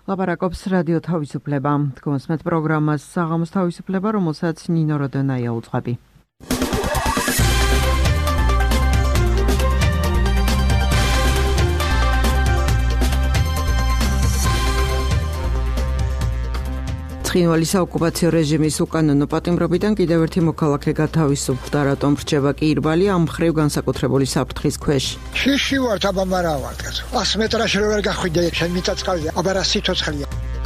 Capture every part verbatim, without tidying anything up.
ლაპარაკობს რადიო თავისუფლება. გულისხმობთ პროგრამას საღამოს თავისუფლება, რომელსაც ნინო როდონაია უძღვები. ცხინვალი საოკუპაციო რეჟიმის უკანონო პატიმრობიდან კიდევ ერთი მოქალაქე გათავისუფლდა, რატომ რჩება კი ირბალი ამ მხრივ განსაკუთრებული საფრთხის ქვეშ. შიში ვარ, აბამარა ვარ, კაცო. ას მეტრაში ვერ გახვიდე, შენ მიწაწყალია, აბარა სიცოცხლეა.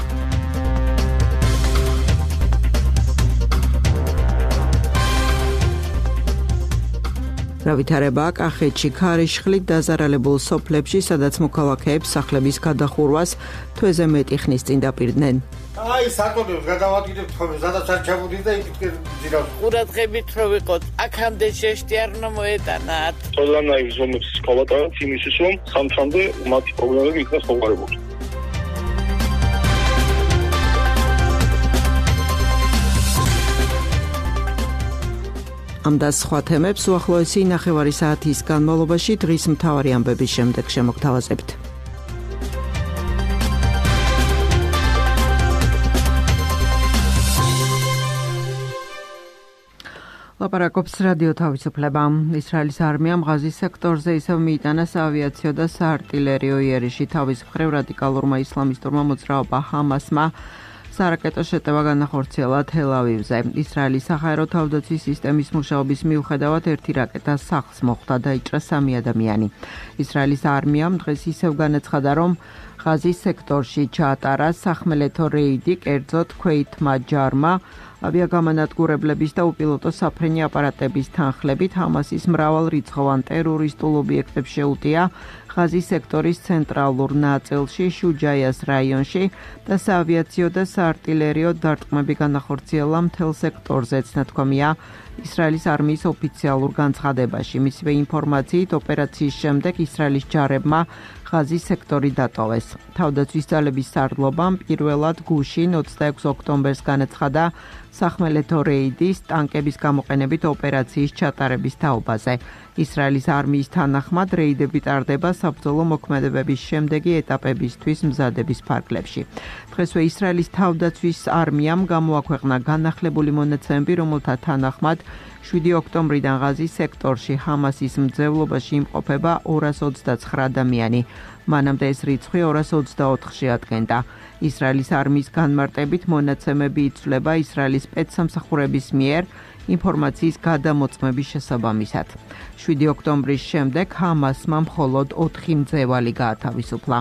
რა ვითარება კახეთში ქარიშხლით დაზარალებულ სოფლებში, სადაც მოქალაქეებს სახლების გადახურვას თვეზე მეტი ხნის წინ დაპირდნენ. აი, საკუთრებს გადავაკეთებთ ხოლმე, სადაც არ ჩამოვიდეს და იქით ძირავს. ყურადღებით რო ვიყოთ, აქამდე შეშტი არ მოეტანათ. ყველანაირ ზომებს გავატარებთ იმისთვის, რომ სამთამდე მათი პრობლემები იქნას მოგვარებული. ამ და სხვა თემებს უახლოესი ნახევარი საათის განმავლობაში დღის მთავარი ამბების შემდეგ შემოგთავაზებთ. ლაპარაკობს რადიო თავისუფლება. ისრაელის არმიამ ღაზის სექტორზე ისევ მიიტანა საავიაციო და საარტილერიო იერიში. თავის მხრივ რადიკალურმა ისლამისტურმა მოძრაობა ჰამასმა სარაკეტო შეტევა განახორციელა თელ-ავივზე. ისრაელის საჰაერო თავდაცვის სისტემის მუშაობის მიუხედავად ერთი რაკეტა სახლს მოხვდა, დაიჭრა სამი ადამიანი. ისრაელის არმიამ დღეს ისევ განაცხადა, რომ ღაზის სექტორში ჩაატარა სახმელეთო რეიდი, კერძოდ ქვეითმა ჯარმა ავიაგამანადგურებლების და უპილოტო საფრენი აპარატების თანხლებით ჰამასის მრავალრიცხოვან ტერორისტულ ობიექტებს შეუტია ღაზის სექტორის ცენტრალურ ნაწილში, შუჯაიას რაიონში და საავიაციო და საარტილერიო დარტყმები განახორციელა მთელ სექტორზე, ცნათქვამია ისრაელის არმიის ოფიციალურ განცხადებაში. მისივე ინფორმაციით, ოპერაციის შემდეგ ისრაელის ჯარებმა ღაზის სექტორი დატოვეს. თავდაცვის ძალების სარდლობამ პირველად გუშინ ოცდაექვსი ოქტომბერს განაცხადა სახმელეთო რეიდის ტანკების გამოყენებით ოპერაციის ჩატარების თაობაზე. ისრაელის არმიის თანახმად რეიდები ტარდება საბრძოლო მოქმედებების შემდეგი ეტაპებისთვის მზადების ფარგლებში. დღესვე ისრაელის თავდაცვის არმიამ გამოაქვეყნა განახლებული მონაცემები, რომელთა თანახმად შვიდი ოქტომბრიდან ღაზის სექტორში ჰამასის მძევლობაში იმყოფება ორას ოცდაცხრა ადამიანი. მანამდე ეს რიცხვი ორას ოცდაოთხში ადგენდა. ისრაელის არმიის განმარტებით მონაცემები იცვლება ისრაელის სპეცსამსახურების მიერ ინფორმაციის გადამოწმების შესაბამისად. შვიდი ოქტომბრის შემდეგ ჰამასმა მხოლოდ ოთხი მძევალი გაათავისუფლა.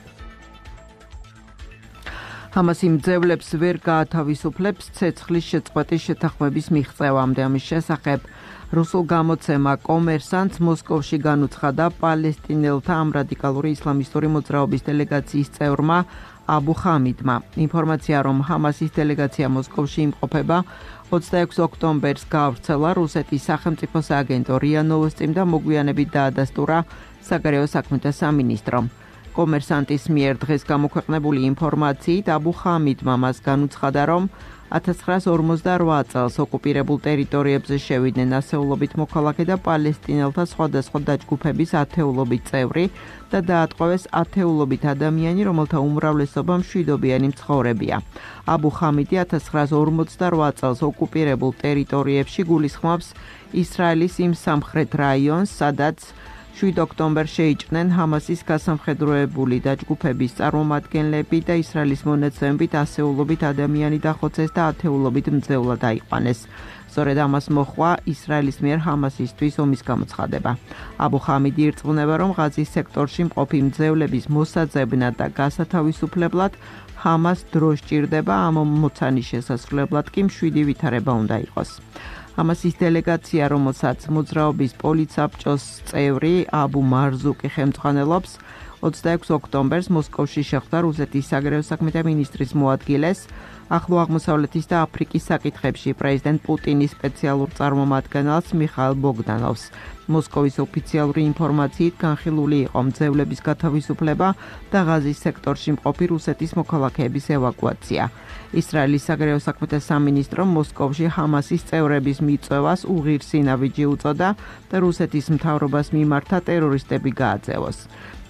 ჰამასი მძევლებს ვერ გაათავისუფლებს ცეცხლის შეწყვეტის შეთანხმების მიღწევამდე. ამის შესახებ რუსულ გამოცემა კომერსანტს მოსკოვში განუცხადა პალესტინელთა ამ რადიკალური ისლამისტური მოძრაობის დელეგაციის წევრმა აბუ ხამიდმა. ინფორმაცია, რომ ჰამასის დელეგაცია მოსკოვში იმყოფება, ოცდაექვსი ოქტომბერს გაავრცელა რუსეთის სახელმწიფო სააგენტო რია ნოვოსტიმ და მოგვიანებით დაადასტურა საგარეო საქმეთა სამინისტრომ. კომერსანტის მიერ დღეს გამოქვეყნებული ინფორმაციით აბუ ხამიდმა მას განუცხადა, რომ ათას ცხრაას ორმოცდაორვა წელს ოკუპირებულ ტერიტორიებზე შევიდნენ ასეულობით მოქალაქე და პალესტინელთა სხვადასხვა დაჯგუფების ათეულობით წევრი და დაატყვევეს ათეულობით ადამიანი, რომელთა უმრავლესობა მშვიდობიანი მცხოვრებია. აბუ ხამიდი ათას ცხრაას ორმოცდაორვა წელს ოკუპირებულ ტერიტორიებში გულისხმობს ისრაელის იმ სამხრეთ რაიონს, სადაც შვიდი ოქტომბერს შეიჭრნენ ჰამასის გასამხედროებული დაჯგუფების წარმომადგენლები და ისრაელის მონაცემებით ასეულობით ადამიანი დახოცეს და ათეულობით მძევლად აიყვანეს. სწორედ ამას მოჰყვა ისრაელის მიერ ჰამასისთვის ომის გამოცხადება. აბუ ხამიდი ირწმუნება, რომ ღაზის სექტორში მყოფი მძევლების მოსაძებნად და გასათავისუფლებლად ჰამას დრო სჭირდება, ამ მოცანის შესასრულებლად კი მშვიდი ვითარება უნდა იყოს. ჰამასის დელეგაცია, რომელსაც მოძრაობის პოლიცაბჭოს წევრი აბუ მარზუკი ხელმძღვანელობს, ოცდაექვსი ოქტომბერს მოსკოვში შეხვდა რუსეთის საგარეო საქმეთა მინისტრის მოადგილეს, ახლო აღმოსავლეთის და აფრიკის საკითხებში პრეზიდენტ პუტინის სპეციალურ წარმომადგენელს მიხაილ ბოგდანოვს. მოსკოვის ოფიციალური ინფორმაციით განხილული იყო მძევლების გათავისუფლება და ღაზის სექტორში მყოფი რუსეთის მოქალაქეების ევაკუაცია. ისრაელის საგარეო საქმეთა სამინისტრომ მოსკოვში ჰამასის წევრების მიწვევას უღირსი ნაბიჯი უწოდა და რუსეთის მთავრობას მიმართა ტერორისტები გააძევოს.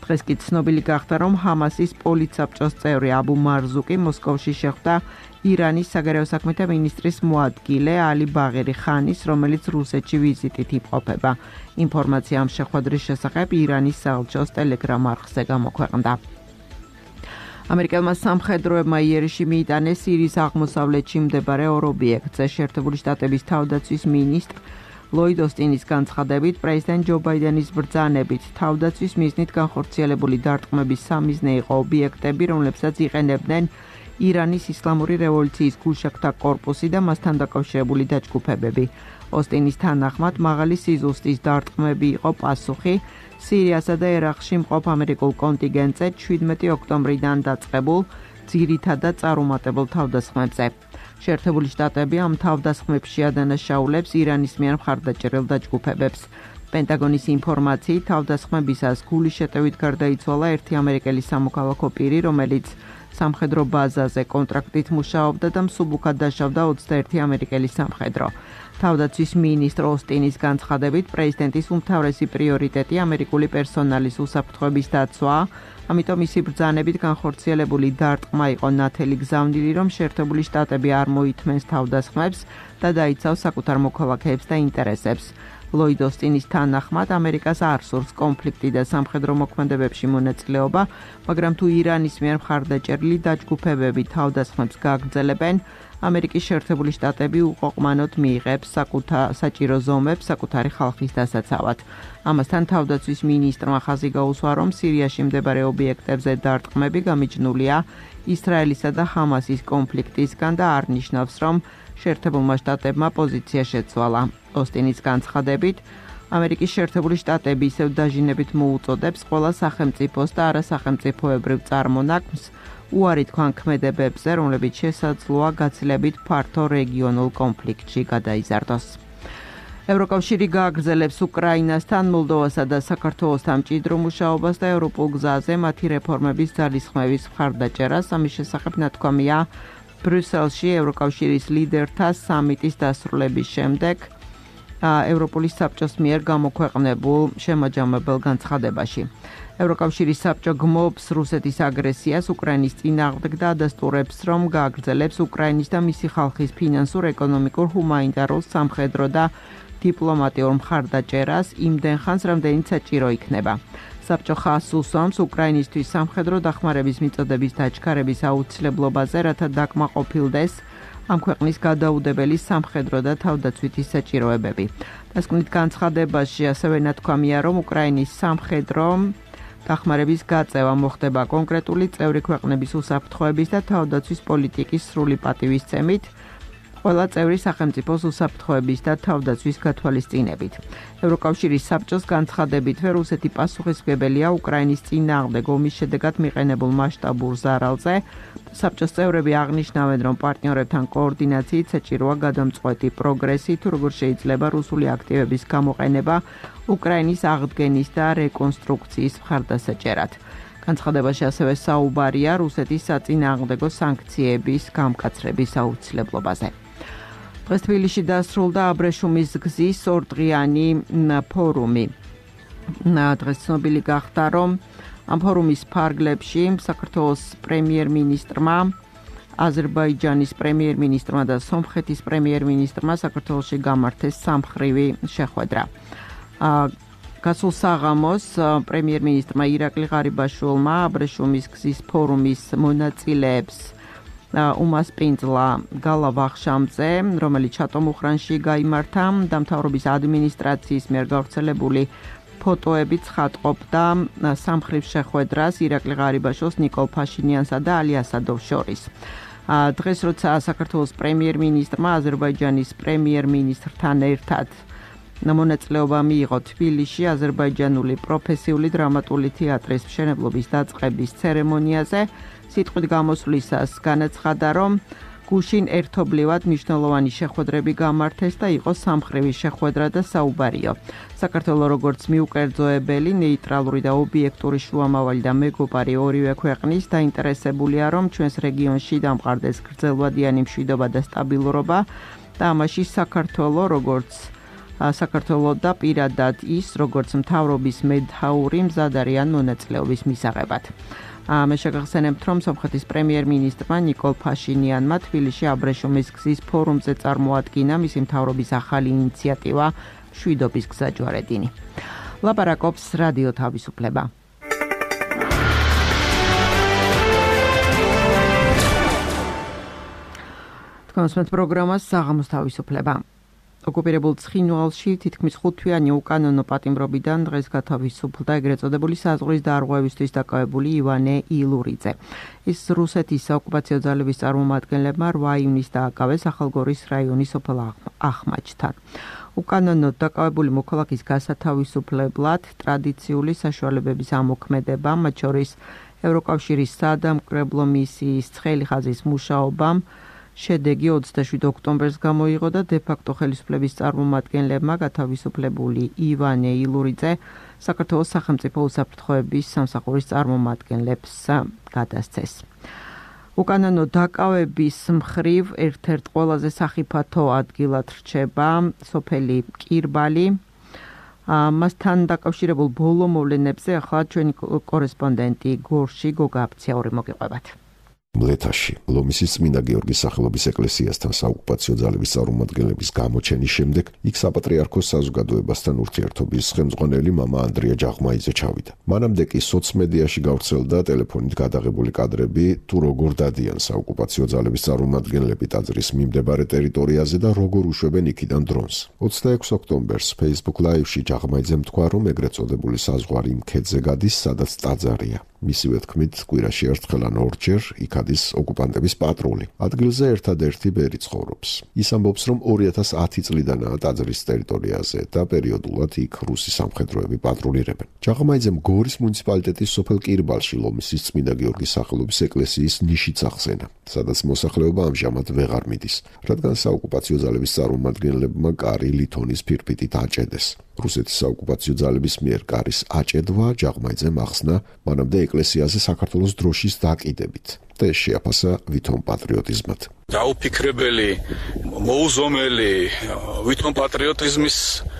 დღეს კი ცნობილი გახდა, რომ ჰამასის პოლიტსაბჭოს წევრი აბუ მარზუკი მოსკოვში შეხვდა ირანის საგარეო საქმეთა მინისტრის მოადგილე ალი ბაღერი ხანის, რომელიც რუსეთში ვიზიტით იმყოფება. ინფორმაცია ამ შეხვედრის შესახებ ირანის საელჩოს ტელეგრამ არხზე გამოქვეყნდა. ამერიკელმა სამხედროებმა იერიში მიიტანეს სირიის აღმოსავლეთში მდებარე ორ ობიექტზე. შეერთებული შტატების თავდაცვის მინისტრ ლოიდ ოსტინის განცხადებით, პრეზიდენტ ჯო ბაიდენის ბრძანებით თავდაცვის მიზნით განხორციელებული დარტყმების სამიზნე იყო ობიექტები, რომლებსაც იყენებდნენ ირანის ისლამური რევოლუციის გულშექთა კორპუსი და მასთან დაკავშირებული დაჯგუფებები. ოსტინის თანახმად, მაღალი სიზუსტის დარტყმები იყო პასუხი სირიასა და ერაყში მყოფ ამერიკულ კონტინგენტზე შვიდმეტი ოქტომბრიდან დაწყებულ ძირითადად წარუმატებელ თავდასხმებზე. შეერთებული შტატები ამ თავდასხმებში ადანაშაულებს ირანის მიერ მხარდაჭერილ დაჯგუფებებს. პენტაგონის ინფორმაციით, თავდასხმებისას გულის შეტევით გარდაიცვალა ერთი ამერიკელი სამოქალაქო პირი, რომელიც სამხედრო ბაზაზე კონტრაქტით მუშაობდა და მსუბუქად დაშავდა ოცდაერთი ამერიკელი სამხედრო. თავდაცვის მინისტრ ოსტინის განცხადებით, პრეზიდენტის უმთავრესი პრიორიტეტი ამერიკული პერსონალის უსაფრთხოების დაცვაა, ამიტომ მისი ბრძანებით განხორციელებული დარტყმა იყო ნათელი გზავნილი, რომ შეერთებული შტატები არ მოითმენს თავდასხმებს და დაიცავს საკუთარ მოქალაქეებს და ინტერესებს. ლოიდ ოსტინის თანახმად, ამერიკას არ სურს კონფლიქტი და სამხედრო მოქმედებებში მონაწილეობა, მაგრამ თუ ირანის მიერ მხარდაჭერილი დაჯგუფებები თავდასხმებს გაგრძელებენ, ამერიკის შეერთებული შტატები უყოყმანოდ მიიღებს საკუთარ საჭირო ზომებს საკუთარი ხალხის დასაცავად. ამასთან თავდაცვის მინისტრმა ხაზი გაუსვა, რომ სირიაში მდებარე ობიექტებზე დარტყმები გამიჯნულია ისრაელისა და ჰამასის კონფლიქტისგან და არ ნიშნავს, რომ შეერთებულმა შტატებმა პოზიცია შეცვალა. ოსტინის განცხადებით, ამერიკის შეერთებული შტატები ისევ დაჟინებით მოუწოდებს ყველა სახელმწიფოს და არასახელმწიფოებრივ წარმონაქმნს უარი თქვან ქმედებებზე, რომლებიც შესაძლოა გაცილებით ფართო რეგიონულ კონფლიქტში გადაიზარდოს. ევროკავშირი გააგრძელებს უკრაინასთან, მოლდოვასა და საქართველოსთან მჭიდრო მუშაობას და ევროპულ გზაზე მათი რეფორმების ძალისხმევის მხარდაჭერას. ამის შესახებ ნათქვამია ბრიუსელში ევროკავშირის ლიდერთა სამიტის დასრულების შემდეგ ევროპული საბჭოს მიერ გამოქვეყნებულ შემაჯამებელ განცხადებაში. ევროკავშირის საბჭო გმობს რუსეთის აგრესიას უკრაინის წინააღმდეგ და ადასტურებს, რომ გააგრძელებს უკრაინის და მისი ხალხის ფინანსურ, ეკონომიკურ, ჰუმანიტარულ, სამხედრო და დიპლომატიურ მხარდაჭერას იმდენ ხანს, რამდენიც საჭირო იქნება. საბჭო ხაზს უსვამს უკრაინისთვის სამხედრო დახმარების მიწოდების დაჩქარების აუცილებლობაზე, რათა დაკმაყოფილდეს ამ ქვეყნის გადაუდებელი სამხედრო და თავდაცვითი საჭიროებები. დასკვნით განცხადებაში ასევე ნათქვამია, რომ უკრაინის სამხედრო დახმარების გაწევა მოხდება კონკრეტული წევრი ქვეყნების უსაფრთხოების და თავდაცვის პოლიტიკის სრული პატივისცემით, ყველა წევრი სახელმწიფოს უსაფრთხოების და თავდაცვის გათვალისწინებით. ევროკავშირის საბჭოს განცხადებითვე რუსეთი პასუხისმგებელია უკრაინის წინააღმდეგ ომის შედეგად მიყენებულ მასშტაბურ ზარალზე. საბჭოს წევრები აღნიშნავენ, რომ პარტნიორებთან კოორდინაციით საჭიროა გადამწყვეტი პროგრესი, თუ როგორ შეიძლება რუსული აქტივების გამოყენება უკრაინის აღდგენის და რეკონსტრუქციის მხარდასაჭერად. განცხადებაში ასევე საუბარია რუსეთის საწინააღმდეგო სანქციების გამკაცრების აუცილებლობაზე. დღეს თბილისში დასრულდა აბრეშუმის გზის ორდღიანი ფორუმი. დღეს ცნობილი გახდა, რომ ამ ფორუმის ფარგლებში საქართველოს პრემიერ-მინისტრმა, აზერბაიჯანის პრემიერ-მინისტრმა და სომხეთის პრემიერ-მინისტრმა საქართველოში გამართეს სამხრივი შეხვედრა. გასულ საღამოს პრემიერ-მინისტრმა ირაკლი ღარიბაშვილმა აბრეშუმის გზის ფორუმის მონაწილეებს უმასპინძლა გალა ვახშამზე, რომელიც ჩატომუხრანში გაიმართა, დამთავრების ადმინისტრაციის მიერ გავრცელებული ფოტოებით ცხადყოფდა სამხრივ შეხვედრას ირაკლი ღარიბაშვილს, ნიკოლ ფაშინიანსა და ალი ასადოვს შორის. დღეს როცა საქართველოს პრემიერ-მინისტრმა აზერბაიჯანის პრემიერ-მინისტრთან ერთად მონაწილეობა მიიღო თბილისში აზერბაიჯანული პროფესიული დრამატული თეატრის მშენებლობის დაწყების ცერემონიაზე, სიტყვით გამოსვლისას განაცხადა, რომ გუშინ ერთობლივად მნიშვნელოვანი შეხვედრები გამართეს და იყო სამხრივი შეხვედრა და საუბარიო. საქართველოს როგორც მიუკერძოებელი, ნეიტრალური და ობიექტური შუამავალი და მეგობარი ორივე ქვეყნის დაინტერესებულია, რომ ჩვენს რეგიონში დამყარდეს გრძელვადიანი მშვიდობა და სტაბილურობა და ამაში საქართველოს როგორც საქართველოს და პირადად ის, როგორც მთავრობის მეთაური მზად არიან მონაწილეობის მისაღებად. მე შეგახსენებთ, რომ სომხეთის პრემიერ-მინისტრმა ნიკოლ ფაშინიანმა თბილისში აბრეშუმის გზის ფორუმზე წარმოადგინა მისი მთავრობის ახალი ინიციატივა მშვიდობის გზაჯვარედინი. ლაპარაკობს რადიო თავისუფლება. კონსმეთ პროგრამას საღამოს თავისუფლება. ოკუპირებულ ცხინვალში თითქმის ხუთთვიანი უკანონო პატიმრობიდან დღეს გათავისუფლდა ეგრეთ წოდებული საზღვრის დარღვევისთვის დაკავებული ივანე ილურიძე. ის რუსეთის საოკუპაციო ძალების წარმომადგენლებმა რვა ივნისს დააკავეს ახალგორის რაიონის სოფელ ახმაჩთან. უკანონოდ დაკავებული მოქალაქის გასათავისუფლებლად ტრადიციული საშუალებების ამოქმედება, მათ შორის ევროკავშირის სადამკვირვებლო მისიის ცხელი ხაზის მუშაობამ შედეგი ოცდაშვიდ ოქტომბერს გამოიღო და დე-ფაქტო ხელისუფლების წარმომადგენლებმა გათავისუფლებული ივანე ილურიძე საქართველოს სახელმწიფო უსაფრთხოების სამსახურის წარმომადგენლებს გადასცეს. უკანონო დაკავების მხრივ ერთ-ერთ ყველაზე სახიფათო ადგილად რჩება სოფელი კირბალი. მასთან დაკავშირებულ ბოლო მოვლენებზე ახლა ჩვენი კორესპონდენტი გორში გოგა აფციური მოგიყვებათ. მლეთაში ლომისის წმინდა გიორგის სახელობის ეკლესიასთან საოკუპაციო ძალების წარმომადგენლების გამოჩენის შემდეგ იქ საპატრიარქოს საზოგადოებასთან ურთიერთობის ხელმძღვანელი მამა ანდრია ჯაღმაიძე ჩავიდა. მანამდე კი სოცმედიაში გავრცელდა ტელეფონით გადაღებული კადრები თუ როგორ დადიან საოკუპაციო ძალების წარმომადგენლები ტაძრის მიმდებარე ტერიტორიაზე და როგორ უშვებენ იქიდან დრონს. ოცდაექვსი ოქტომბერს Facebook Live-ში ჯაღმაიძემ თქვა, რომ ეგრეთ წოდებული საზღვარი იმ ქედზე გადის, სადაც ტაძარია. მისივე თქმით, კვირაში ერთხელ ან ორჯერ იქ ადის ოკუპანტების პატრული. ადგილზე ერთადერთი ბერი ცხოვრობს. ის ამბობს, რომ ორი ათას ათი წლიდანაა ტაძრის ტერიტორიაზე და პერიოდულად იქ რუსი სამხედროები პატრულირებენ. ჯაღმაიძემ გორის მუნიციპალიტეტის სოფელ კირბალში ლომისის წმინდა გიორგის სახელობის ეკლესიის ნიშიც ახსენა, სადაც მოსახლეობა ამჟამად ვეღარ მიდის, რადგან საოკუპაციო ძალების წარმომადგენლებმა კარი ლითონის ფირფიტით აჭედეს. რუსეთის საოკუპაციო ძალების მიერ კარის აჭედვა ჯაღმაიძემ ახსნა მანამდე ეკლესიაზე საქართველოს დროშის დაკიდებით და ეს შეაფასა ვითომ პატრიოტიზმად. დაუფიქრებელი, მოუზომელი ვითომ პატრიოტიზმის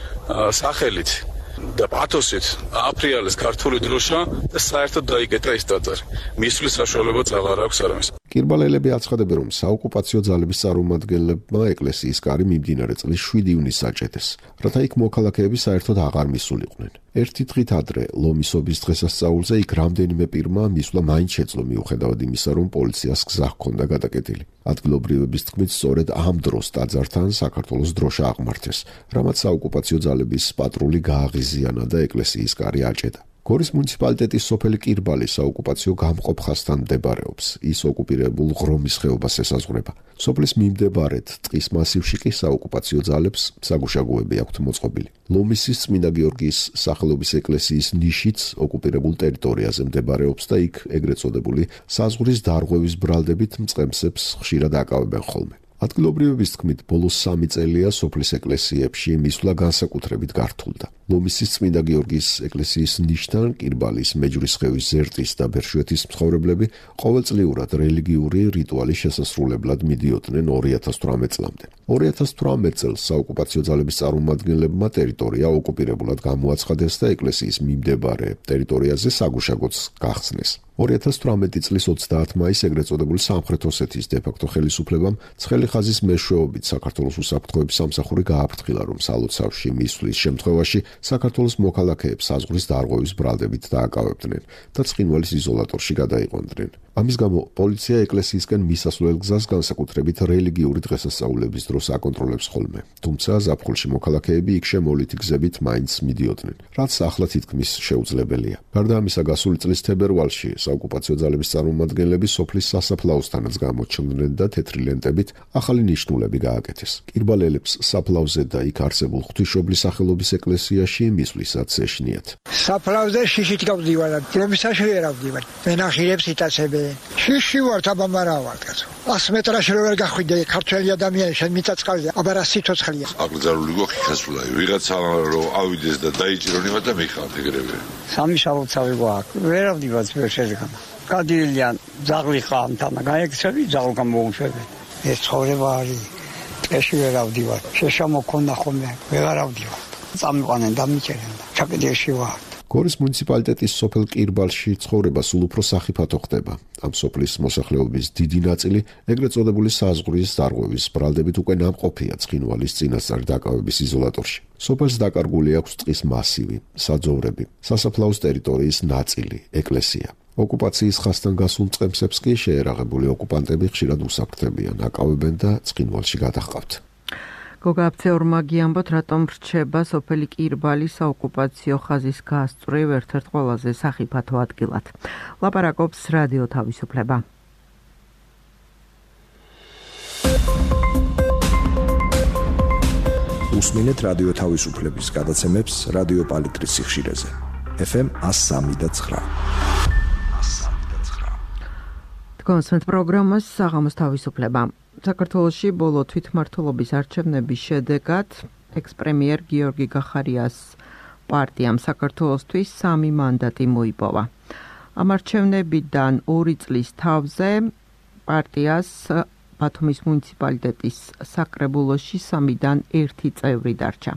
სახელით და პათოსით აფრიალეს ქართული დროშა და საერთოდ დაიკეტა ის ტაძარი. მისვლის საშუალებაც აღარ აქვს არამის. კირბალელები აცხადებენ, რომ საოკუპაციო ძალების წარმომადგენლებმა ეკლესიის კარი მიმდინარე წლის შვიდი ივნისს აჭედეს, რათა იქ მოქალაქეები საერთოდ აღარ მისულიყვნენ. ერთი დღით ადრე ლომისობის დღესასწაულზე იქ რამდენიმე პირმა მისვლა მაინც შეძლო მიუხედავად იმისა, რომ პოლიციას გზა ჰქონდა გადაკეტილი. ადგილობრივების თქმით, სწორედ ამ დროს ტაძართან საქართველოს დროშა აღმართეს, რამაც საოკუპაციო ძალების პატრული გააღიზიანა და ეკლესიის კარი აჭედა. გორის მუნიციპალიტეტის სოფელი კირბალი საოკუპაციო გამყოფ ხაზთან მდებარეობს. ის ოკუპირებულ ღრომის ხეობას ესაზღვრება. სოფლის მიმდებარედ ტყის მასივში კი საოკუპაციო ძალებს საგუშაგოები აქვთ მოწყობილი. ლომისის წმინდა გიორგის სახელობის ეკლესიის ნიშიც ოკუპირებულ ტერიტორიაზე მდებარეობს და იქ ეგრეთ წოდებული საზღვრის დარღვევის ბრალდებით მწყემსებს ხშირად აკავებენ ხოლმე. ადგილობრივების თქმით, ბოლო სამი წელია სოფლის ეკლესიებში მისვლა განსაკუთრებით გართულდა. ლომისის წმინდა გიორგის ეკლესიის ნიშთან კირბალის მეჯურის ხევის ზერტის და ბერშვეთის მცხოვრებლები ყოველწლიურად რელიგიური რიტუალის შესასრულებლად მიდიოდნენ ორი ათას თვრამეტ წლამდე. ორი ათას თვრამეტ წელს საოკუპაციო ძალების წარმომადგენლებმა ტერიტორია ოკუპირებულად გამოაცხადეს და ეკლესიის მიმდებარე ტერიტორიაზე საგუშაგოც გახსნეს. ორი ათას თვრამეტი წლის ოცდაათი მაისს ეგრეთ წოდებული სამხრეთ ოსეთის დე-ფაქტო ხელისუფლებამ ცხელი ხაზის მეშვეობით საქართველოს უსაფრთხოების სამსახური გააფრთხილა, რომ სალოცავში მისვლის შემთხვევაში საქართველოს მოქალაქეებს საზღვრის დარღვევის ბრალდებით დააკავებდნენ და ცხინვალის იზოლატორში გადაიყვანდნენ. ამის გამო პოლიცია ეკლესიისკენ მისასვლელ გზას განსაკუთრებით რელიგიური დღესასწაულების დროს აკონტროლებს ხოლმე. თუმცა ზაფხულში მოქალაქეები იქ შემოვლითი გზებით მაინც მიდიოდნენ, რაც ახლა თითქმის შეუძლებელია. გარდა ამისა, გასული წლის თებერვალში საოკუპაციო ძალების წარმომადგენლები სოფლის სასაფლაოსთანაც გამოჩნდნენ და თეთრი ლენტებით ახალი ნიშნულები გააკეთეს. კირბალელებს საფლავზე და იქ არსებულ ღვთისმშობლის სახელობის ეკლესიაში მისვლისაც ეშნიათ. საფლავზე შიშით გავდივარ, რომისაში ვერ ავდივარ. მენახილებს იტაცებენ. შიში ვარ, აბა რა ვარ კაცო. ას მეტრაში ვერ გახვიდე ქართველი ადამიანი, შენ მიწაწყალია, აბა რა სიცოცხლეა. აკრძალული გვაქვს ხასულა. ვიღაცა რომ ავიდეს და დაიჭირონება და მიხარ ეგრევე. სამი შალოცავი გვაქვს. ვერ ავდივარ ვერ შედგა. გადიილიან ზაღლი ხამთანა, გაიქცევი ზაღლ გამოუშვები. ეს ცხოვრება არის ტყეში ვერ ავდივარ. შეშა მოქონდა ხოლმე, ვეღარ ავდივარ. წამიყვანენ და მიჭერენ და ჩაკიდეში ვარ. გორის მუნიციპალიტეტის სოფელ კირბალში ცხოვრება სულ უფრო სახიფათო ხდება. ამ სოფლის მოსახლეობის დიდი ნაწილი ეგრეთ წოდებული საზღვრის დარღვევის ბრალდებით უკვე ნამყოფია ცხინვალის წინასწარი დაკავების იზოლატორში. სოფელს დაკარგული აქვს ტყის მასივი, საძოვრები, სასაფლაოს ტერიტორიის ნაწილი, ეკლესია. ოკუპაციის ხასთან გასულ წყემსებს კი შეერაღებული ოკუპანტები ხშირად უსაფრთხოებიან, აკავებენ და ცხინვალში გადაჰყავთ. გოგა აფცეორმა გიამბოთ, რატომ რჩება სოფელი კირბალი საოკუპაციო ხაზის გასწვრივ ერთ-ერთ ყველაზე სახიფათო ადგილად. ლაპარაკობს რადიო თავისუფლება. უსმინეთ რადიო თავისუფლების გადაცემებს რადიო პალიტრის სიხშირეზე. ეფ ემ one oh three point nine. თქვენს პროგრამას საღამოს თავისუფლება. საქართველოში ბოლო თვითმმართველობის არჩევნების შედეგად ექს-პრემიერ გიორგი გახარიას პარტიამ საქართველოსთვის სამი მანდატი მოიპოვა. ამ არჩევნებიდან ორი წლის თავზე პარტიას ბათუმის მუნიციპალიტეტის საკრებულოში სამიდან ერთი წევრი დარჩა.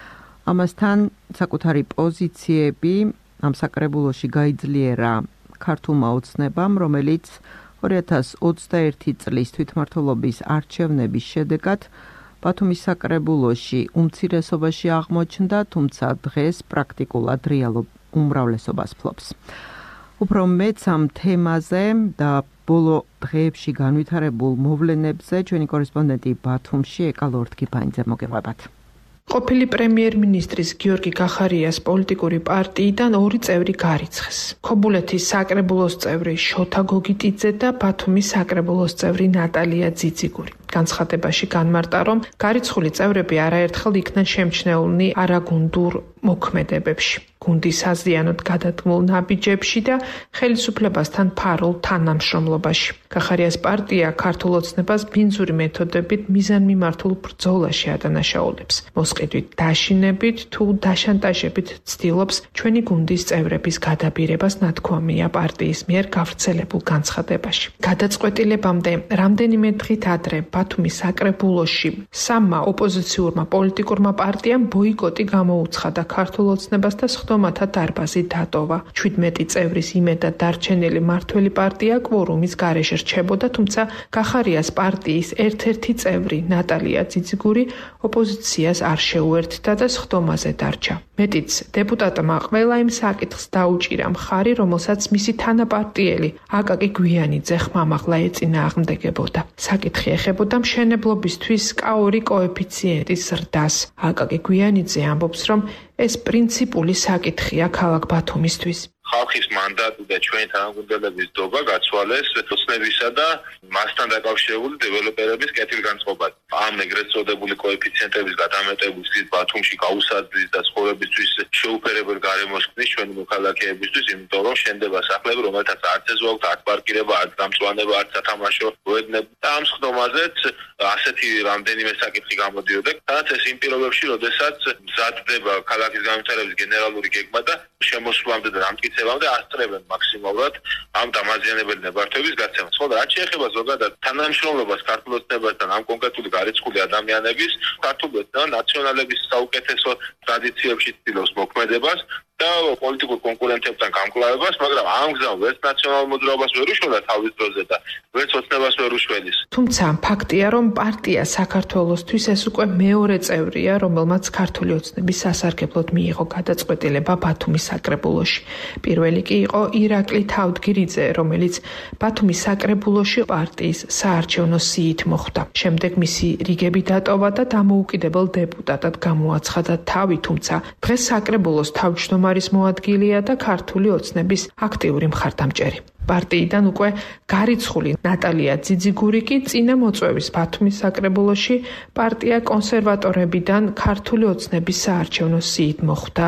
ამასთან საკუთარი პოზიციები ამ საკრებულოში გაიძლიერა ქართულმა ოცნებამ, რომელიც ორი ათას ოცდაერთი წლის თვითმმართველობის არჩევნების შედეგად ბათუმის საკრებულოში უმცირესობაში აღმოჩნდა, თუმცა დღეს პრაქტიკულად რეალურ უმრავლესობას ფლობს. უფრო მეც ამ თემაზე და ბოლო დღეებში განვითარებულ მოვლენებზე ჩვენი კორესპონდენტი ბათუმში ეკალ ორთქიფანიძე მოგეყვებათ. ყოფილი პრემიერ-მინისტრის გიორგი გახარიას პოლიტიკური პარტიიდან ორი წევრი გარიცხეს. ქობულეთის საკრებულოს წევრი შოთა გოგიტიძე და ბათუმის საკრებულოს წევრი ნატალია ძიძიგური. განცხადებაში განმარტა, რომ გარიცხული წევრები არაერთხელ იქნან შემჩნეულნი არაგუნდურ მოქმედებებში, გუნდის საზიანოდ გადადგმულ ნაბიჯებში და ხელისუფლებასთან ფარულ თანამშრომლობაში. გახარიას პარტია ქართულ ოცნებას ბინძური მეთოდებით მიზანმიმართულ ბრძოლაში ადანაშაულებს. მოსყიდვით, დაშინებით თუ დაშანტაჟებით ცდილობს ჩვენი გუნდის წევრების გადაბირებას, ნათქვამია პარტიის მიერ გავრცელებულ განცხადებაში. გადაწყვეტილებამდე რამდენიმე დღით ადრე ბათუმის საკრებულოში სამმა ოპოზიციურმა პოლიტიკურმა პარტიამ ბოიკოტი გამოუცხადა ქართულ ოცნებას და სხდომათა დარბაზი დატოვა. ჩვიდმეტი წევრის იმედად დარჩენილი მართველი პარტია კვორუმის გარეშე რჩებოდა, თუმცა გახარიას პარტიის ერთ-ერთი წევრი ნატალია ძიძიგური ოპოზიციას არ შეუერთდა და სხდომაზე დარჩა. მეტიც, დეპუტატმა ყველა იმ საკითხს დაუჭირა მხარი, რომელსაც მისი თანაპარტიელი აკაკი გვიანიძე ხმამაღლა ეწინააღმდეგებოდა. საკითხი ეხებოდა მშენებლობისთვის კა ორი კოეფიციენტის ზრდას. აკაკი გვიანიძე ამბობს, რომ ეს პრინციპული საკითხია ქალაქ ბათუმისთვის. ხალხის მანდატი და ჩვენი თანამდებობის დობა გაცვალეს ოცნებისა და მასთან დაკავშირებული დეველოპერების კეთილგანწყობად. ამ ეგრეთ წოდებული კოეფიციენტების გადამეტების ბათუმში გაუსაძლის და ცხოვრებისთვის შეუფერებელ გარემოს ქმნის ჩვენი მოქალაქეებისთვის, იმიტომ რომ შენდება სახლები, რომელთაც არც ეზოაქვთ, არც პარკირება, არც გამწვანება, არც სათამაშო მოედნები. და ამ სხდომაზეც ასეთი რამდენიმე საკითხი გამოდიოდა. თანაც ეს იმ პირობებში, როდესაც მზადდება ქალაქის განვითარების გენერალური გეგმა და შემოსვლამდე და დამტკიცებამდე ასწრებენ მაქსიმალურად ამ დამაზიანებელი ნებართვების გაცემას. ხოლო რაც შეეხება ზოგადად თანამშრომლობას ქართულ ოცნებასთან ამ კონკრეტული გარიცხული ადამიანების, ქართულ ნაციონალების საუკეთესო ტრადიციებში ცდილობს მოქმედებას და პოლიტიკურ კონკურენტებთან გამკლავებას, მაგრამ ამ გზამ ვერც ნაციონალურ მოძრაობას ვერ უშველა თავის დროზე და ვერც ოცნებას ვერ უშველის. თუმცა ფაქტია, რომ პარტია საქართველოსთვის ეს უკვე მეორე წევრია, რომელმაც ქართული ოცნების სასარგებლოდ მიიღო გადაწყვეტილება ბათუმის საკრებულოში. პირველი კი იყო ირაკლი თავდგირიძე, რომელიც ბათუმის საკრებულოში პარტიის საარჩევნო სიით მოხვდა. შემდეგ მისი რიგები დატოვა და დამოუკიდებელ დეპუტატად გამოაცხადა თავი, თუმცა დღეს საკრებულოს თავმჯდომარის მოადგილეა და ქართული ოცნების აქტიური მხარდამჭერი. პარტიიდან უკვე გარიცხული ნატალია ძიძიგური კი წინა მოწვევის ბათუმის საკრებულოში პარტია კონსერვატორებიდან ქართული ოცნების საარჩევნო სიით მოხვდა.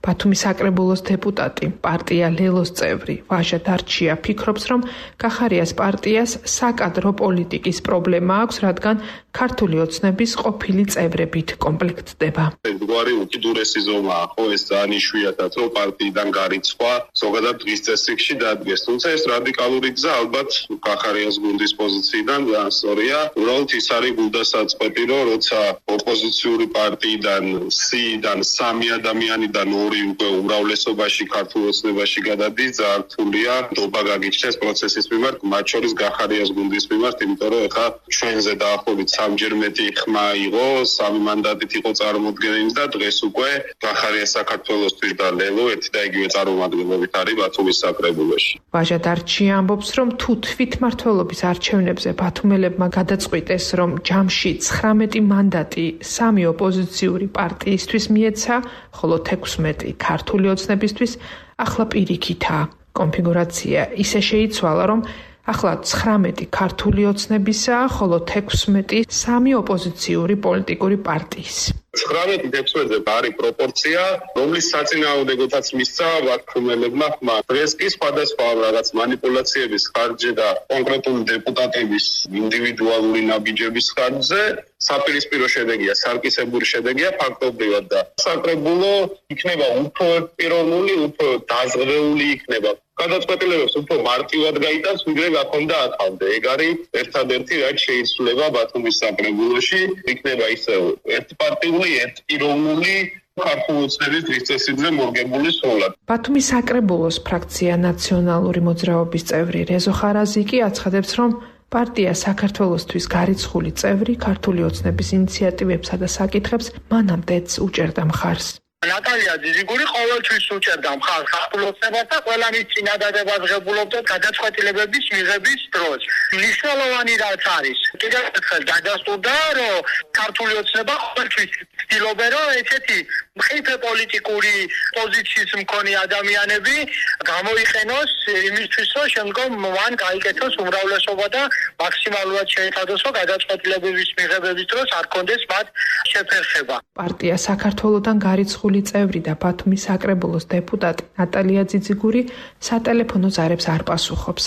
ბათუმის საკრებულოს დეპუტატი, პარტია ლელოს წევრი ვაჟა დარჩია ფიქრობს, რომ კახარიას პარტიას საკადრო პოლიტიკის პრობლემა აქვს, რადგან ქართული ოცნების ყოფილი წევრებით კომპლექტდება. გვარი უკიდურესი ზომაა, ხო, ეს ძალიან იშვიათად, რომ პარტიიდან გარიცხვა ზოგადად დღის წესრიგში დადგეს. თუმცა ეს რადიკალური გზა ალბათ კახარიას გუნდის პოზიციიდან ძალიან სწორია. უბრალოდ ის არის გულდასაწყვეტი, რომ როცა ოპოზიციური პარტიიდან სიდან სამი ადამიანიდან ორი უკვე უმრავლესობაში ქართულ ოცნებაში გადადის, ძალიან რთულია ნდობა გაგიჩნდეს პროცესის მიმართ, მათ შორის კახარიას გუნდის მიმართ, იმიტომ რომ ეხლა ჩვენზე დაახლოებით სამჯერ მეტი ხმა იყო, სამი მანდატით იყო წარმოდგენილი და დღეს უკვე კახარიას საქართველოსთვის და ლელო ერთი და იგივე წარმომადგენლობით არის ბათუმის საკრებულოში. ვაჟა დარჩია ამბობს, რომ თუ თვითმმართველობის არჩევნებზე ბათუმელებმა გადაწყვიტეს, რომ ჯამში ცხრამეტი მანდატი სამი ოპოზიციური პარტიისთვის მიეცა, ხოლო თექვსმეტი ქართული ოცნებისთვის, ახლა პირიქითაა. კონფიგურაცია ისე შეიცვალა, რომ ახლა ცხრამეტი ქართული ოცნებისა, ხოლო თექვსმეტი სამი ოპოზიციური პოლიტიკური პარტიის. ცხრამეტი თექვსმეტზე არის პროპორცია, რომლის საწინააღმდეგოთაც მისცა ბათუმელებმა ხმა. დღეს კი სხვადასხვა რაღაც манипуляციების ხარჯზე და კონკრეტული დეპუტატების ინდივიდუალური ნაბიჯების ხარჯზე საპირისპირო შედეგია, სარკისებური შედეგია ფაქტობრივად და საკრებულო იქნება უფრო პიროვნული, უფრო დაზღვეული იქნება. გადაწყვეტილებებს უფრო მარტივად გაიტანს, ვიდრე გაქონდა აქამდე. ეგ არის ერთადერთი, რაც შეიცვლება ბათუმის საკრებულოში, იქნება ისევ ერთპარტიული, ერთპიროვნული ქართული ოცნების დღის წესრიგზე მორგებული სრულად. ბათუმის საკრებულოს ფრაქცია ნაციონალური მოძრაობის წევრი რეზო ხარაზი კი აცხადებს, რომ პარტია საქართველოსთვის გარიცხული წევრი ქართული ოცნების ინიციატივებსა და საკითხებს მანამდეც უჭერდა მხარს. ნატალია ძიზიგური ყოველთვის უჭერდა მხარს ქართულ ოცნებას და ყველა მის წინადადებას ღებულობდა გადაწყვეტილებების მიღების დროს. მნიშვნელოვანი რაც არის, კიდევ ერთხელ დადასტურდა, რომ ქართული ოცნება ყოველთვის ცდილობდა, რომ ესეთი მხიფე პოლიტიკური პოზიციის მქონე ადამიანები გამოიყენოს იმისთვის, რომ შემდგომ მან გაიკეთოს უმრავლესობა და მაქსიმალურად შეეცადოს, რომ გადაწყვეტილებების მიღების დროს არ კონდეს მათ შეფერხება. პარტია საქართველოსთან გარიცხული წევრი და ბათუმის საკრებულოს დეპუტატი ნატალია ძიძიგური სატელეფონო ზარებს არ პასუხობს.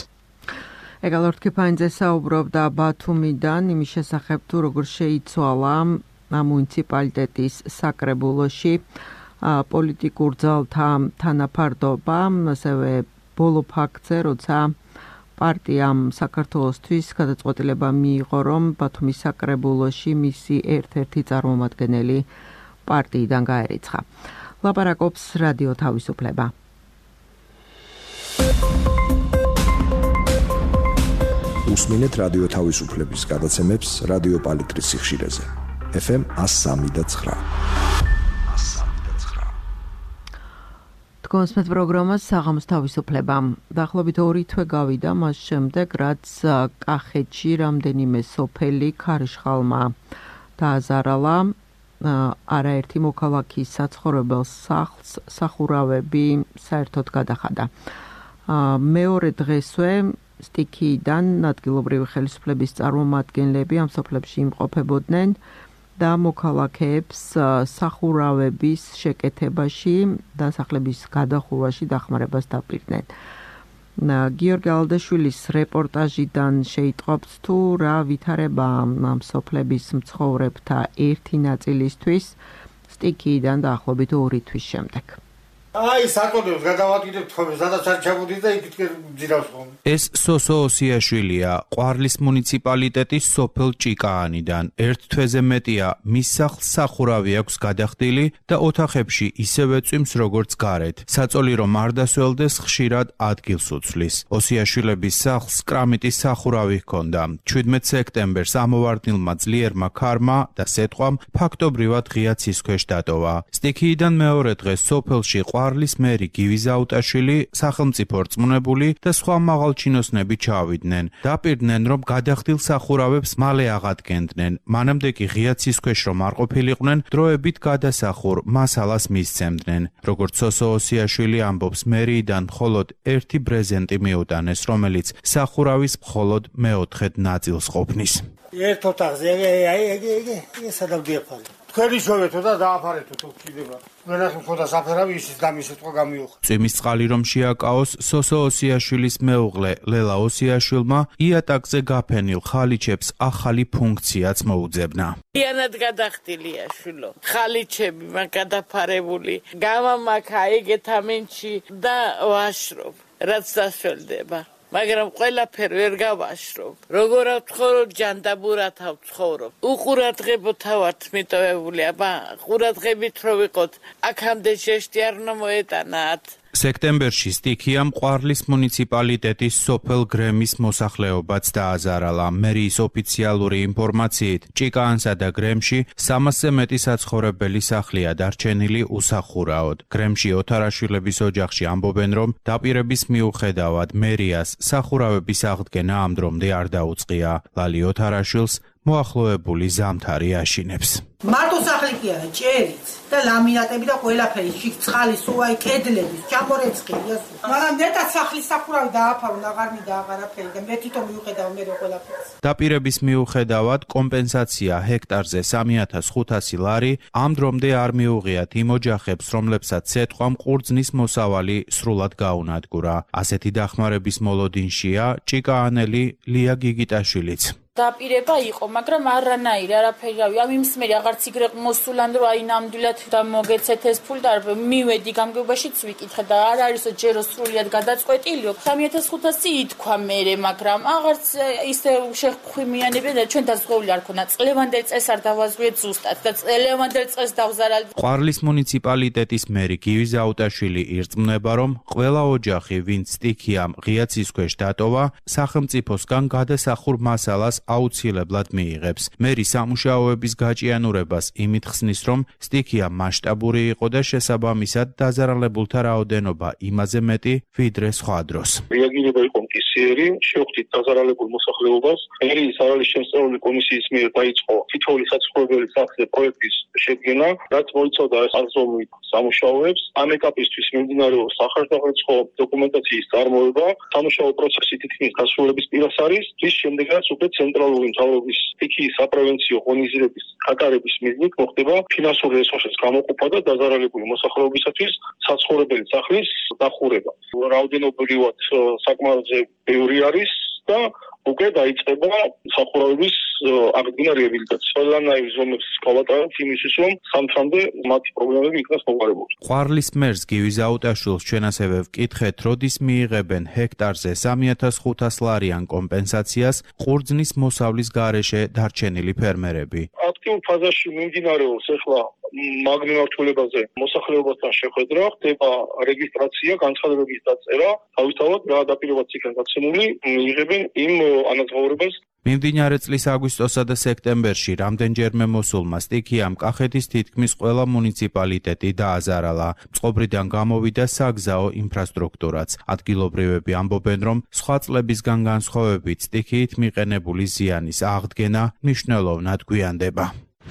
ეგალორთ კიფაინძე საუბრობდა ბათუმიდან იმის შესახებ, თუ როგორ შეიცვალა მუნიციპალიტეტის საკრებულოში პოლიტიკურ ძალთა თანაფარდობა, ასევე ბოლო ფაქტზე, როცა პარტიამ საქართველოსთვის გადაწყვეტილება მიიღო, რომ ბათუმის საკრებულოში მისი ერთ-ერთი წარმომადგენელი პარტიიდან გაერიცხა. ლაპარაკობს რადიო თავისუფლება. უსმინეთ რადიო თავისუფლების გადაცემებს რადიო პალიტრის სიხშირეზე. ეფ ემ one oh three და nine. თქვენს პროგრამას საღამოს თავისუფლება. დაახლოებით ორი თვე გავიდა მას შემდეგ, რაც კახეთში რამდენიმე სოფელი ქარიშხალმა დააზარალა. არაერთი მოქალაქის საცხოვრებელ სახლს სახურავები საერთოდ გადახადა. მეორე დღესვე სტიქიიდან ადგილობრივი ხელისუფლების წარმომადგენლები ამ სოფლებში იმყოფებოდნენ და მოქალაქეებს სახურავების შეკეთებაში და სახლების გადახურვაში დახმარებას დაპირდნენ. გიორგი ალდაშვილის რეპორტაჟიდან შეიტყობს, თუ რა ვითარება ამ სოფლების მცხოვრებთა ერთი ნაწილისთვის სტიქიიდან დაახლოებით ორი თვის შემდეგ. აი, საკუთრებს გადავაკეთებთ ხოლმე, სადაც არ ჩაგუდის და იქით ძირავს ხოლმე. ეს სოსო ოსიაშვილია, ყვარლის მუნიციპალიტეტის სოფელ ჭიკაანიდან. ერთ თვეზე მეტია მის სახლს სახურავი აქვს გადახდილი და ოთახებში ისევე წვიმს როგორც გარეთ. საწოლი რომ არ დასველდეს, ხშირად ადგილს უცვლის. ოსიაშვილების სახლს კრამიტის სახურავი ჰქონდა. ჩვიდმეტ სექტემბერს ამოვარდნილმა ძლიერმა ქარმა და სეტყვამ ფაქტობრივად ღია ცის ქვეშ დატოვა. სტიქიიდან მეორე დღეს სოფელში ყვარლის მერი გივი ზაუტაშვილი, სახელმწიფო რწმუნებული და სხვა მაღალჩინოსნები ჩავიდნენ. დაპირდნენ, რომ გადახდილ სახურავებს მალე აღადგენდნენ. მანამდე კი ღია ცის ქვეშ რომ არ ყოფილიყვნენ, დროებით გადასახურ მასალას მისცემდნენ. როგორც სოსო ოსიაშვილი ამბობს, მერიიდან მხოლოდ ერთი ბრეზენტი მიუტანეს, რომელიც სახურავის მხოლოდ მეოთხედ ნაწილს ყოფნის. ერთ ოთახზე, აი, აი, აი, სადავდია ფალი. თქვენი შევეთო და დააფარეთო თუ კიდევა. ვერას მქონდა საფერავი ისიც და მის სიტყვა გამიუხდა. წვიმის წყალი რომ შეაკაოს, სოსო ოსიაშვილის მეუღლე ლელა ოსიაშვილმა იატაკზე გაფენილ ხალიჩებს ახალი ფუნქციაც მოუძებნა. იანად გადახდილია შვილო. ხალიჩები მაგ გადაფარებული. გამამაქა ეგეთ ამინჩი და ვაშრობ. რაც დასველდება. მაგრამ ყველაფერ ვერ გავაშრობ. როგორ ავთხოვრო ჯანდაბურად ავთხოვრო. უყურადღებოთა ვართ მიტოვებული, აბა ყურადღებით რო ვიყოთ, აქამდე შეშტი არ უნდა მოეტანათ. სექტემბერში სტიქიამ ყვარლის მუნიციპალიტეტის სოფელ გრემის მოსახლეობაც დააზარალა. მერიის ოფიციალური ინფორმაციით, ჭიკაანსა და გრემში სამასზე მეტი საცხოვრებელი სახლია დარჩენილი უსახურაოდ. გრემში ოთარაშვილების ოჯახში ამბობენ, რომ დაპირების მიუხედავად მერიას სახურავების აღდგენა ამ დრომდე არ დაუწყია. ლალი ოთარაშვილს მოახლოებული ზამთარი აშინებს. მარტო სახლი კი არა, ჭერიც და ლამინატები და ყველაფერი, შიგ წყალი, სუვაი, კედლების, ჩამორეცხილია. მაგრამ მეტად სახლის სახურავი დააფარო, აღარ მინდა აღარაფერი და მე თვითონ მიუხედავ მე ყველაფერს. დაპირების მიუხედავად კომპენსაცია ჰექტარზე სამი ათას ხუთასი ლარი ამ დრომდე არ მიუღიათ იმ ოჯახებს, რომლებსაც სეთყვამ ყურძნის მოსავალი სრულად გაუნადგურა. ასეთი დახმარების მოლოდინშია ჭიკაანელი ლია გიგიტაშვილიც. დაპირება იყო, მაგრამ არანაირი არაფერი რავი, ამ იმსმერი აღარც იგრე მოსულან რომ აი ნამდვილად და მოგეცეთ ეს ფული და მივედი გამგეობაშიც ვიკითხე და არ არისო ჯერო სრულიად გადაწყვეტილიო. სამი ათას ხუთასი ითქვა მერე, მაგრამ აღარც ისე შეხვიმიანებია და ჩვენ დაზღვეული არ ქონა. წლევანდელ წელს არ დავაზღვიეთ ზუსტად და წლევანდელ წელს დავზარალ. ყვარლის მუნიციპალიტეტის მერი გივი ზაუტაშვილი ირწმუნება, რომ ყველა ოჯახი, ვინც სტიქიამ ღიაცის ქვეშ დატოვა, სახელმწიფოსგან გადასახურ მასალას აუცილებლად მიიღებს. მერი სამუშაოების გაჭიანურებას იმით ხსნის, რომ სტიქია მასშტაბური იყო და შესაბამისად დაზარალებულთა რაოდენობა იმაზე მეტი, ვიდრე სხვა დროს. რეაგირება იყო მკისიერი, შევხვდით დაზარალებულ მოსახლეობას. მერის სარალის შემსწავლელი კომისიის მიერ დაიწყო თითოეული საცხოვრებელი სახლის პროექტის შედგენა, რაც მოიცავდა აღზრდობით სამუშაოებს. ამ ეტაპისთვის მიმდინარეობს სახარდაღრიცხო დოკუმენტაციის წარმოება. სამუშაო პროცესი თითქმის დასრულების პირას არის, რის შემდეგაც უკვე ცენტრალური მთავრობის სტიქიის საპრევენციო ღონისძიების გატარების მიზნით მოხდება ფინანსური რესურსების გამოყოფა და დაზარალებული მოსახლეობისათვის საცხოვრებელი სახლის დახურება. რაოდენობრივად საკმაოდ ბევრი არის და უკვე დაიწყება სახურავების აღდგენა რეაბილიტაცია. ყველანაირ ზომებს გავატარებთ იმისთვის, რომ სამთამდე მათი პრობლემები იქნას მოგვარებული. ყვარლის მერს გივი ზაუტაშვილს ჩვენ ასევე ვკითხეთ, როდის მიიღებენ ჰექტარზე სამი ათას ხუთას ლარიან კომპენსაციას ყურძნის მოსავლის გარეშე დარჩენილი ფერმერები. აქტიურ ფაზაში მიმდინარეობს ახლა მაგ მიმართულებაზე მოსახლეობასთან შეხვედრა, ხდება რეგისტრაცია, განცხადებების დაწერა, თავისთავად რა დაპირებაც იქნება გაცემული, მიიღებენ იმ ანაზღაურებას. მიმდინარე წლის აგვისტოსა და სექტემბერში რამდენჯერმე მოსულმა სტიქიამ კახეთის თითქმის ყველა მუნიციპალიტეტი დააზარალა. წყობრიდან გამოვიდა საგზაო ინფრასტრუქტურაც. ადგილობრივები ამბობენ, რომ სხვა წლებისგან განსხვავებით სტიქიით მიყენებული ზიანის აღდგენა მნიშვნელოვნად გვიანდება.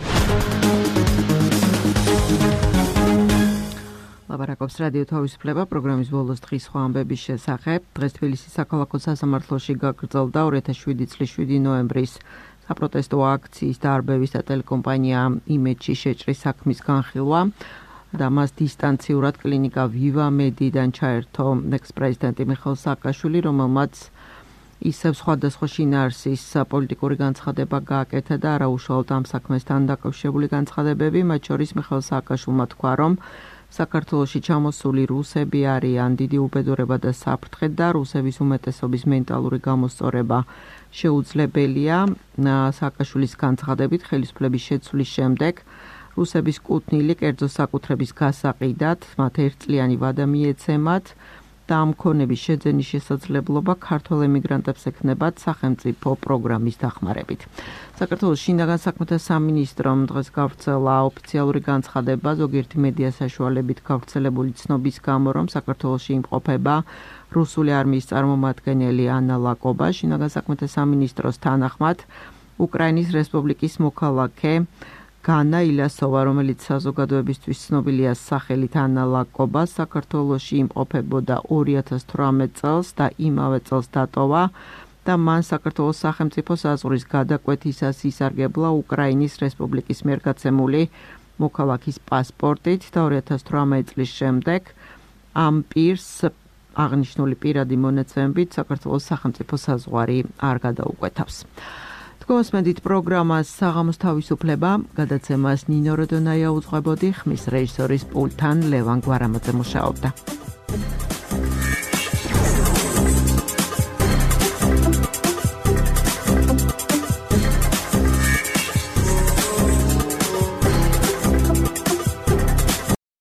ლაპარაკობს რადიო თავისუფლება პროგრამის ბოლოს დღის სხვა ამბების შესახებ. დღეს თბილისის საქალაქო სასამართლოში გაგრძელდა ორი ათას შვიდი წლის შვიდი ნოემბრის საპროტესტო აქციის დარბევის და ტელეკომპანია იმედში შეჭრის საქმის განხილვა და მას დისტანციურად კლინიკა ვივა მედიდან ჩაერთო ექს-პრეზიდენტი მიხეილ სააკაშვილი, რომელმაც ისევ სხვადასხვა შინაარსის პოლიტიკური განცხადება გააკეთა და არაუშუალოდ ამ საქმესთან დაკავშირებული განცხადებები, მათ შორის მიხეილ სააკაშვილმა თქვა, რომ საქართველოში ჩამოსული რუსები არიან დიდი უბედურება და საფრთხე და რუსების უმეტესობის მენტალური გამოსწორება შეუძლებელია. სააკაშვილის განცხადებით ხელისუფლების შეცვლის შემდეგ რუსების კუთვნილი კერძო საკუთრების გასაყიდად მათ ერთწლიანი ვადა მიეცემათ და ამ ქონების შეძენის შესაძლებლობა ქართველ ემიგრანტებს ექნებათ სახელმწიფო პროგრამის დახმარებით. საქართველოს შინაგან საქმეთა სამინისტრომ დღეს გავრცელა ოფიციალური განცხადება ზოგიერთი მედია საშუალებით გავრცელებული ცნობის გამო, რომ საქართველოში იმყოფება რუსული არმიის წარმომადგენელი ანა ლაკობა. შინაგან საქმეთა სამინისტროს თანახმად უკრაინის რესპუბლიკის მოქალაქე განა ილასოვა, რომელიც საზოგადოებისთვის ცნობილია სახელით ანა ლაკობა, საქართველოში იმყოფებოდა ორი ათას თვრამეტ წელს და იმავე წელს დატოვა და მან საქართველოს სახელმწიფო საზღვრის გადაკვეთისას ისარგებლა უკრაინის რესპუბლიკის მიერ გაცემული მოქალაქის პასპორტით და ორი ათას თვრამეტი წლის შემდეგ ამ პირს აღნიშნული პირადი მონაცემებით საქართველოს სახელმწიფო საზღვარი არ გადაუკვეთავს. გოსმედით პროგრამას საღამოს თავისუფლება გადაცემას ნინო როდონაია უძღვებოდი, ხმის რეჟისორის პულტთან ლევან გვარამაძე მუშაობდა.